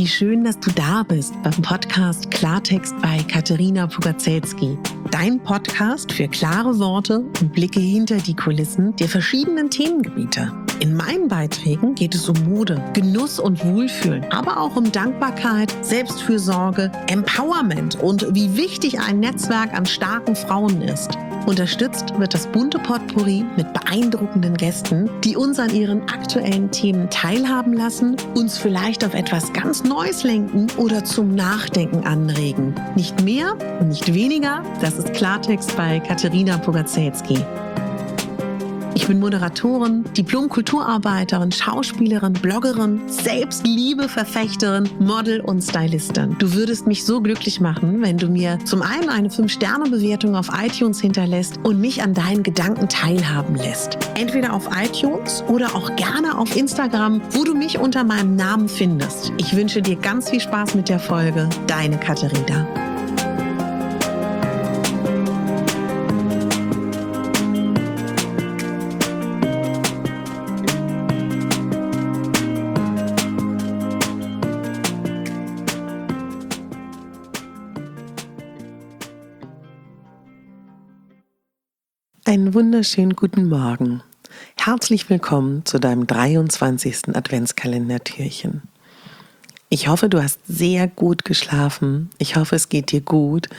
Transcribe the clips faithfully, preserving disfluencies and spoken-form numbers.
Wie schön, dass du da bist beim Podcast Klartext bei Katerina Pugacelski. Dein Podcast für klare Worte und Blicke hinter die Kulissen der verschiedenen Themengebiete. In meinen Beiträgen geht es um Mode, Genuss und Wohlfühlen, aber auch um Dankbarkeit, Selbstfürsorge, Empowerment und wie wichtig ein Netzwerk an starken Frauen ist. Unterstützt wird das bunte Potpourri mit beeindruckenden Gästen, die uns an ihren aktuellen Themen teilhaben lassen, uns vielleicht auf etwas ganz Neues lenken oder zum Nachdenken anregen. Nicht mehr und nicht weniger, das ist Klartext bei Katerina Pugacelski. Ich bin Moderatorin, Diplom-Kulturarbeiterin, Schauspielerin, Bloggerin, Selbstliebe-Verfechterin, Model und Stylistin. Du würdest mich so glücklich machen, wenn du mir zum einen eine fünf Sterne Bewertung auf iTunes hinterlässt und mich an deinen Gedanken teilhaben lässt. Entweder auf iTunes oder auch gerne auf Instagram, wo du mich unter meinem Namen findest. Ich wünsche dir ganz viel Spaß mit der Folge. Deine Katerina. Einen wunderschönen guten Morgen. Herzlich willkommen zu deinem dreiundzwanzigsten Adventskalendertürchen. Ich hoffe, du hast sehr gut geschlafen. Ich hoffe, es geht dir gut.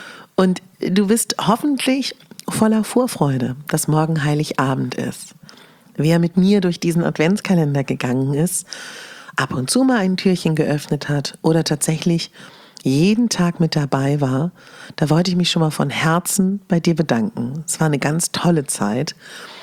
Und du bist hoffentlich voller Vorfreude, dass morgen Heiligabend ist. Wer mit mir durch diesen Adventskalender gegangen ist, ab und zu mal ein Türchen geöffnet hat oder tatsächlich jeden Tag mit dabei war, da wollte ich mich schon mal von Herzen bei dir bedanken. Es war eine ganz tolle Zeit.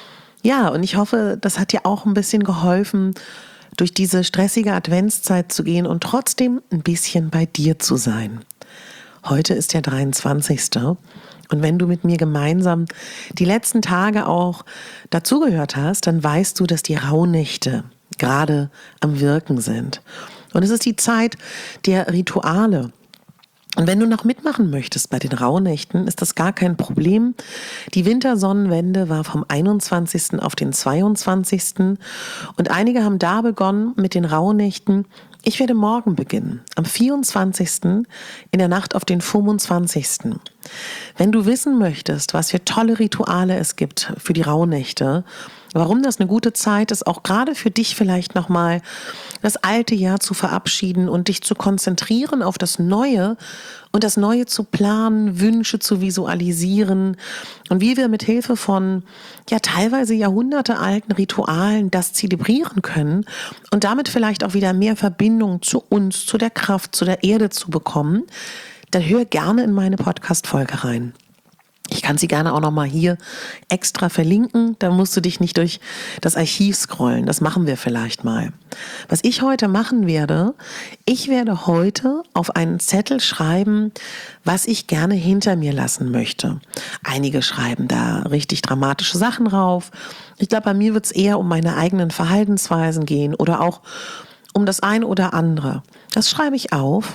Ja, und ich hoffe, das hat dir auch ein bisschen geholfen, durch diese stressige Adventszeit zu gehen und trotzdem ein bisschen bei dir zu sein. Heute ist der dreiundzwanzigste Und wenn du mit mir gemeinsam die letzten Tage auch dazugehört hast, dann weißt du, dass die Rauhnächte gerade am Wirken sind. Und es ist die Zeit der Rituale. Und wenn du noch mitmachen möchtest bei den Rauhnächten, ist das gar kein Problem. Die Wintersonnenwende war vom einundzwanzigsten auf den zweiundzwanzigsten Und einige haben da begonnen mit den Rauhnächten. Ich werde morgen beginnen, am vierundzwanzigsten in der Nacht auf den fünfundzwanzigsten Wenn du wissen möchtest, was für tolle Rituale es gibt für die Rauhnächte, warum das eine gute Zeit ist, auch gerade für dich vielleicht nochmal das alte Jahr zu verabschieden und dich zu konzentrieren auf das Neue und das Neue zu planen, Wünsche zu visualisieren und wie wir mit Hilfe von ja teilweise jahrhundertealten Ritualen das zelebrieren können und damit vielleicht auch wieder mehr Verbindung zu uns, zu der Kraft, zu der Erde zu bekommen, dann hör gerne in meine Podcast-Folge rein. Ich kann sie gerne auch nochmal hier extra verlinken, da musst du dich nicht durch das Archiv scrollen, das machen wir vielleicht mal. Was ich heute machen werde, ich werde heute auf einen Zettel schreiben, was ich gerne hinter mir lassen möchte. Einige schreiben da richtig dramatische Sachen drauf. Ich glaube, bei mir wird es eher um meine eigenen Verhaltensweisen gehen oder auch um das ein oder andere. Das schreibe ich auf,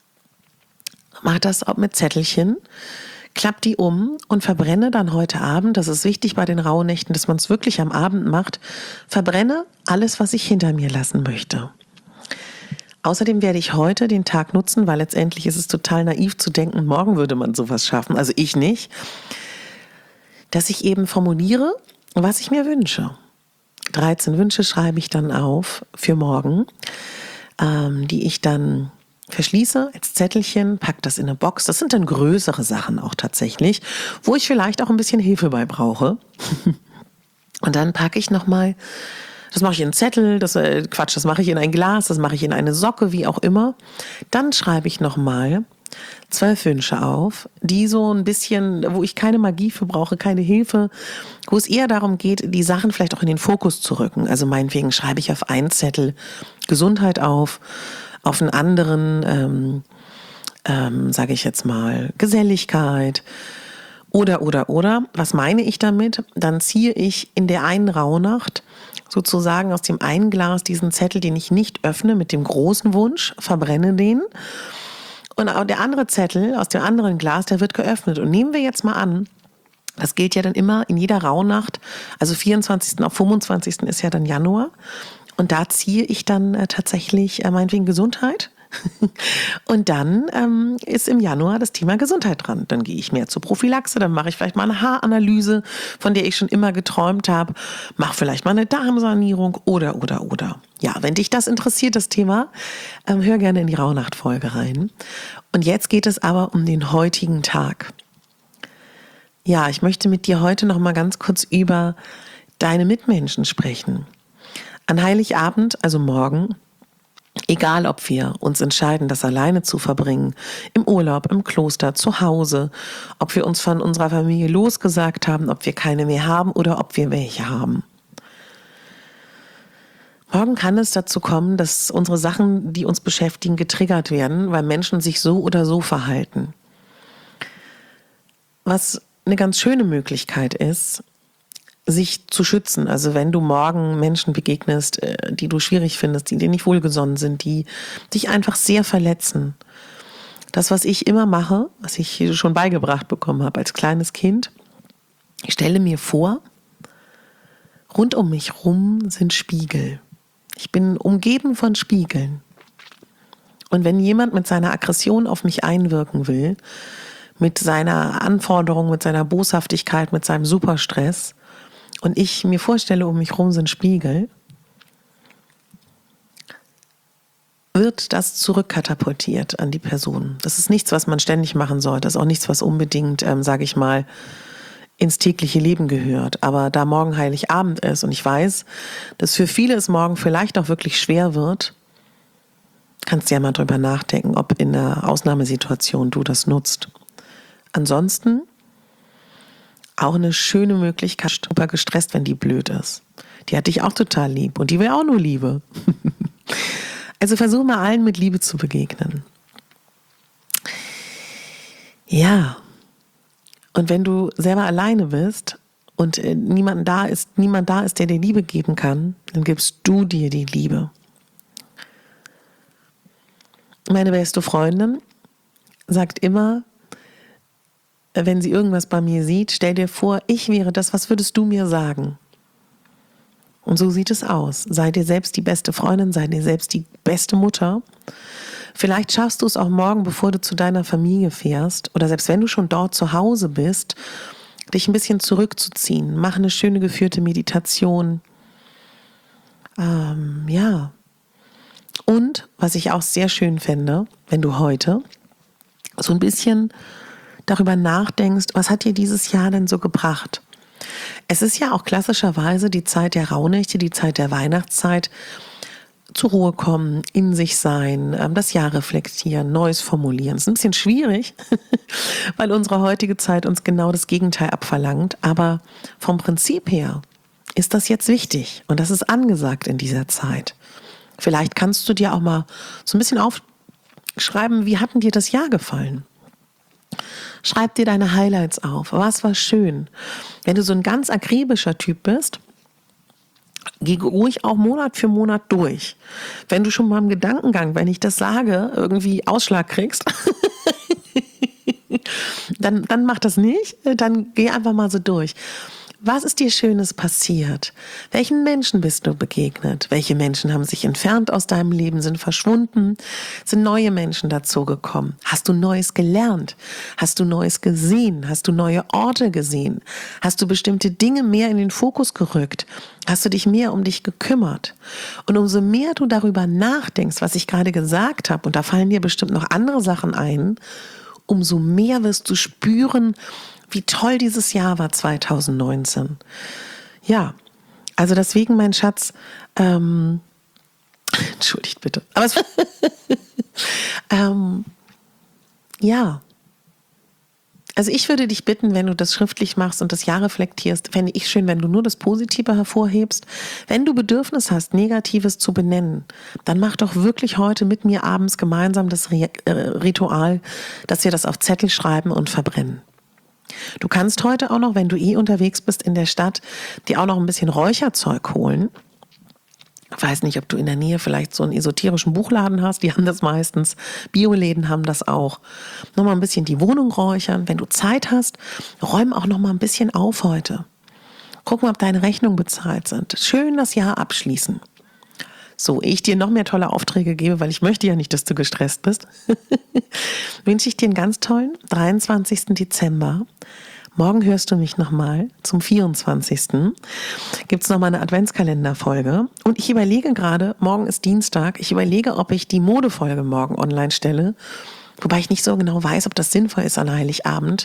mache das auch mit Zettelchen, klapp die um und verbrenne dann heute Abend, das ist wichtig bei den Rauhnächten, dass man es wirklich am Abend macht, verbrenne alles, was ich hinter mir lassen möchte. Außerdem werde ich heute den Tag nutzen, weil letztendlich ist es total naiv zu denken, morgen würde man sowas schaffen, also ich nicht, dass ich eben formuliere, was ich mir wünsche. dreizehn Wünsche schreibe ich dann auf für morgen, ähm, die ich dann verschließe als Zettelchen, pack das in eine Box. Das sind dann größere Sachen auch tatsächlich, wo ich vielleicht auch ein bisschen Hilfe bei brauche. Und dann packe ich nochmal, das mache ich in einen Zettel, das äh, Quatsch, das mache ich in ein Glas, das mache ich in eine Socke, wie auch immer. Dann schreibe ich nochmal zwölf Wünsche auf, die so ein bisschen, wo ich keine Magie für brauche, keine Hilfe, wo es eher darum geht, die Sachen vielleicht auch in den Fokus zu rücken. Also meinetwegen schreibe ich auf einen Zettel Gesundheit auf, auf einen anderen, ähm, ähm, sage ich jetzt mal, Geselligkeit oder, oder, oder. Was meine ich damit? Dann ziehe ich in der einen Rauhnacht sozusagen aus dem einen Glas diesen Zettel, den ich nicht öffne, mit dem großen Wunsch, verbrenne den. Und auch der andere Zettel aus dem anderen Glas, der wird geöffnet. Und nehmen wir jetzt mal an, das gilt ja dann immer in jeder Rauhnacht, also vierundzwanzigsten auf fünfundzwanzigsten ist ja dann Januar. Und da ziehe ich dann äh, tatsächlich äh, meinetwegen Gesundheit Und dann ähm, ist im Januar das Thema Gesundheit dran. Dann gehe ich mehr zur Prophylaxe, dann mache ich vielleicht mal eine Haaranalyse, von der ich schon immer geträumt habe, mache vielleicht mal eine Darmsanierung oder, oder, oder. Ja, wenn dich das interessiert, das Thema, ähm, hör gerne in die Rauhnacht-Folge rein. Und jetzt geht es aber um den heutigen Tag. Ja, ich möchte mit dir heute noch mal ganz kurz über deine Mitmenschen sprechen. An Heiligabend, also morgen, egal ob wir uns entscheiden, das alleine zu verbringen, im Urlaub, im Kloster, zu Hause, ob wir uns von unserer Familie losgesagt haben, ob wir keine mehr haben oder ob wir welche haben. Morgen kann es dazu kommen, dass unsere Sachen, die uns beschäftigen, getriggert werden, weil Menschen sich so oder so verhalten. Was eine ganz schöne Möglichkeit ist, sich zu schützen. Also wenn du morgen Menschen begegnest, die du schwierig findest, die dir nicht wohlgesonnen sind, die dich einfach sehr verletzen. Das, was ich immer mache, was ich schon beigebracht bekommen habe als kleines Kind, ich stelle mir vor, rund um mich rum sind Spiegel. Ich bin umgeben von Spiegeln. Und wenn jemand mit seiner Aggression auf mich einwirken will, mit seiner Anforderung, mit seiner Boshaftigkeit, mit seinem Superstress, und ich mir vorstelle, um mich rum sind Spiegel, wird das zurückkatapultiert an die Person. Das ist nichts, was man ständig machen sollte. Das ist auch nichts, was unbedingt, ähm, sage ich mal, ins tägliche Leben gehört. Aber da morgen Heiligabend ist und ich weiß, dass für viele es morgen vielleicht auch wirklich schwer wird, kannst du ja mal drüber nachdenken, ob in einer Ausnahmesituation du das nutzt. Ansonsten auch eine schöne Möglichkeit, super gestresst, wenn die blöd ist. Die hat dich auch total lieb und die will auch nur Liebe. Also versuch mal allen mit Liebe zu begegnen. Ja, und wenn du selber alleine bist und äh, niemand da ist, niemand da ist, der dir Liebe geben kann, dann gibst du dir die Liebe. Meine beste Freundin sagt immer, wenn sie irgendwas bei mir sieht, stell dir vor, ich wäre das, was würdest du mir sagen? Und so sieht es aus. Sei dir selbst die beste Freundin, sei dir selbst die beste Mutter. Vielleicht schaffst du es auch morgen, bevor du zu deiner Familie fährst, oder selbst wenn du schon dort zu Hause bist, dich ein bisschen zurückzuziehen. Mach eine schöne geführte Meditation. Ähm, ja. Und, was ich auch sehr schön fände, wenn du heute so ein bisschen darüber nachdenkst, was hat dir dieses Jahr denn so gebracht? Es ist ja auch klassischerweise die Zeit der Rauhnächte, die Zeit der Weihnachtszeit, zur Ruhe kommen, in sich sein, das Jahr reflektieren, Neues formulieren. Es ist ein bisschen schwierig, weil unsere heutige Zeit uns genau das Gegenteil abverlangt, aber vom Prinzip her ist das jetzt wichtig und das ist angesagt in dieser Zeit. Vielleicht kannst du dir auch mal so ein bisschen aufschreiben, wie hat denn dir das Jahr gefallen? Schreib dir deine Highlights auf. Was war schön? Wenn du so ein ganz akribischer Typ bist, geh ruhig auch Monat für Monat durch. Wenn du schon mal im Gedankengang, wenn ich das sage, irgendwie Ausschlag kriegst, dann, dann mach das nicht. Dann geh einfach mal so durch. Was ist dir Schönes passiert? Welchen Menschen bist du begegnet? Welche Menschen haben sich entfernt aus deinem Leben, sind verschwunden? Sind neue Menschen dazugekommen? Hast du Neues gelernt? Hast du Neues gesehen? Hast du neue Orte gesehen? Hast du bestimmte Dinge mehr in den Fokus gerückt? Hast du dich mehr um dich gekümmert? Und umso mehr du darüber nachdenkst, was ich gerade gesagt habe, und da fallen dir bestimmt noch andere Sachen ein, umso mehr wirst du spüren, wie toll dieses Jahr war zwanzig neunzehn. Ja, also deswegen, mein Schatz, ähm, entschuldigt bitte, aber es, ähm, ja, also ich würde dich bitten, wenn du das schriftlich machst und das Jahr reflektierst, fände ich schön, wenn du nur das Positive hervorhebst. Wenn du Bedürfnis hast, Negatives zu benennen, dann mach doch wirklich heute mit mir abends gemeinsam das Ritual, dass wir das auf Zettel schreiben und verbrennen. Du kannst heute auch noch, wenn du eh unterwegs bist in der Stadt, dir auch noch ein bisschen Räucherzeug holen. Ich weiß nicht, ob du in der Nähe vielleicht so einen esoterischen Buchladen hast, die haben das meistens, Bioläden haben das auch. Nochmal ein bisschen die Wohnung räuchern. Wenn du Zeit hast, räum auch noch mal ein bisschen auf heute. Guck mal, ob deine Rechnungen bezahlt sind. Schön das Jahr abschließen. so ich dir noch mehr tolle Aufträge gebe, weil ich möchte ja nicht, dass du gestresst bist, wünsche ich dir einen ganz tollen dreiundzwanzigsten Dezember. Morgen hörst du mich nochmal zum vierundzwanzigsten Gibt es nochmal eine Adventskalenderfolge. Und ich überlege gerade, morgen ist Dienstag, ich überlege, ob ich die Modefolge morgen online stelle. Wobei ich nicht so genau weiß, ob das sinnvoll ist an Heiligabend.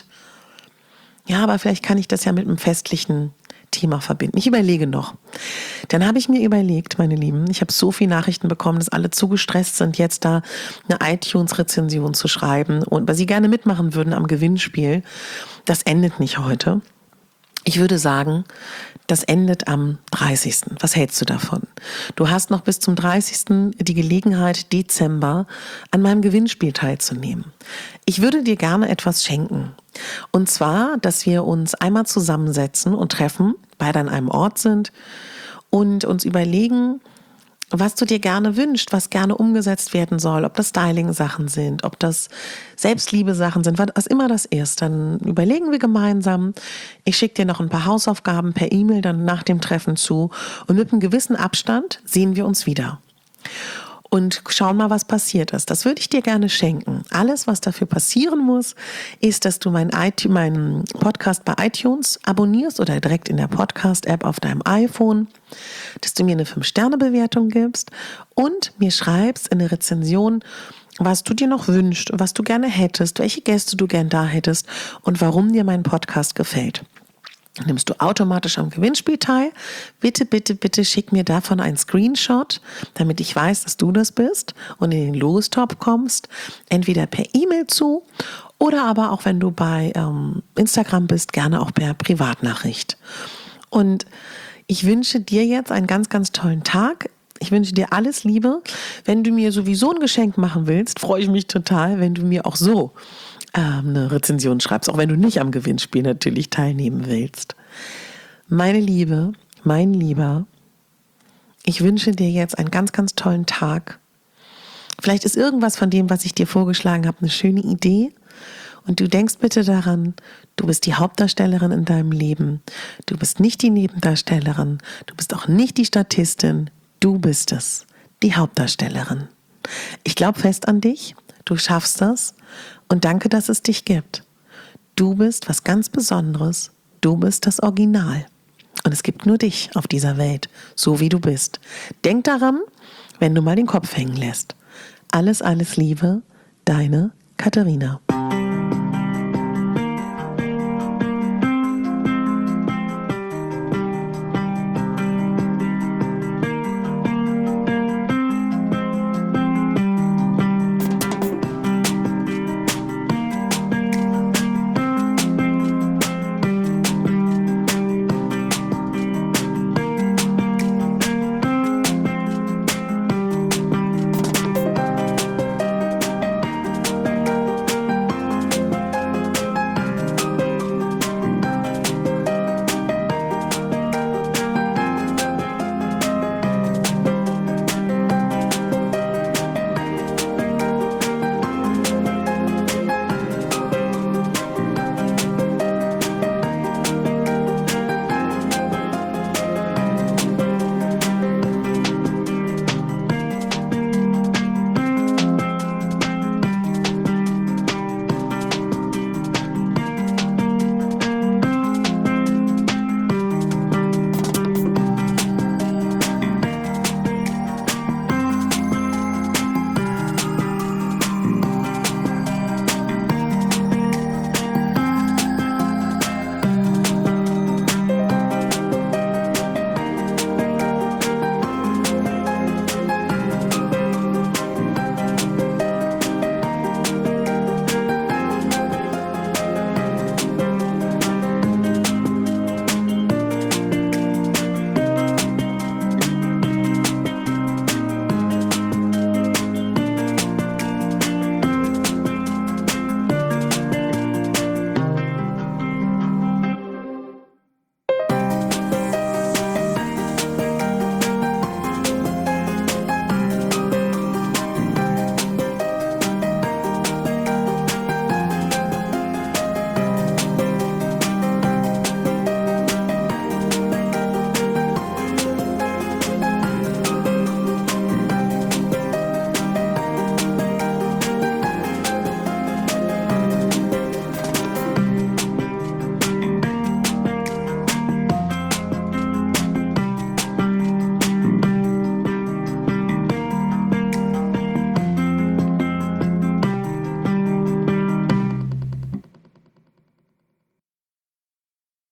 Ja, aber vielleicht kann ich das ja mit einem festlichen Thema verbinden. Ich überlege noch. Dann habe ich mir überlegt, meine Lieben, ich habe so viele Nachrichten bekommen, dass alle zu gestresst sind, jetzt da eine iTunes-Rezension zu schreiben und weil sie gerne mitmachen würden am Gewinnspiel. Das endet nicht heute. Ich würde sagen, das endet am dreißigsten Was hältst du davon? Du hast noch bis zum dreißigsten die Gelegenheit, Dezember an meinem Gewinnspiel teilzunehmen. Ich würde dir gerne etwas schenken. Und zwar, dass wir uns einmal zusammensetzen und treffen, beide an einem Ort sind und uns überlegen, was du dir gerne wünschst, was gerne umgesetzt werden soll, ob das Styling-Sachen sind, ob das Selbstliebe-Sachen sind, was immer das ist. Dann überlegen wir gemeinsam. Ich schicke dir noch ein paar Hausaufgaben per E-Mail dann nach dem Treffen zu und mit einem gewissen Abstand sehen wir uns wieder. Und schauen mal, was passiert ist. Das würde ich dir gerne schenken. Alles, was dafür passieren muss, ist, dass du meinen, meinen Podcast bei iTunes abonnierst oder direkt in der Podcast-App auf deinem iPhone, dass du mir eine fünf Sterne Bewertung gibst und mir schreibst in der Rezension, was du dir noch wünschst, was du gerne hättest, welche Gäste du gern da hättest und warum dir mein Podcast gefällt. Nimmst du automatisch am Gewinnspiel teil. Bitte, bitte, bitte schick mir davon einen Screenshot, damit ich weiß, dass du das bist und in den Lostop kommst. Entweder per E-Mail zu oder aber auch, wenn du bei ähm, Instagram bist, gerne auch per Privatnachricht. Und ich wünsche dir jetzt einen ganz, ganz tollen Tag. Ich wünsche dir alles Liebe. Wenn du mir sowieso ein Geschenk machen willst, freue ich mich total, wenn du mir auch so eine Rezension schreibst, auch wenn du nicht am Gewinnspiel natürlich teilnehmen willst. Meine Liebe, mein Lieber, ich wünsche dir jetzt einen ganz, ganz tollen Tag. Vielleicht ist irgendwas von dem, was ich dir vorgeschlagen habe, eine schöne Idee. Und du denkst bitte daran, du bist die Hauptdarstellerin in deinem Leben. Du bist nicht die Nebendarstellerin. Du bist auch nicht die Statistin. Du bist es, die Hauptdarstellerin. Ich glaube fest an dich. Du schaffst das und danke, dass es dich gibt. Du bist was ganz Besonderes. Du bist das Original. Und es gibt nur dich auf dieser Welt, so wie du bist. Denk daran, wenn du mal den Kopf hängen lässt. Alles, alles Liebe, deine Katharina.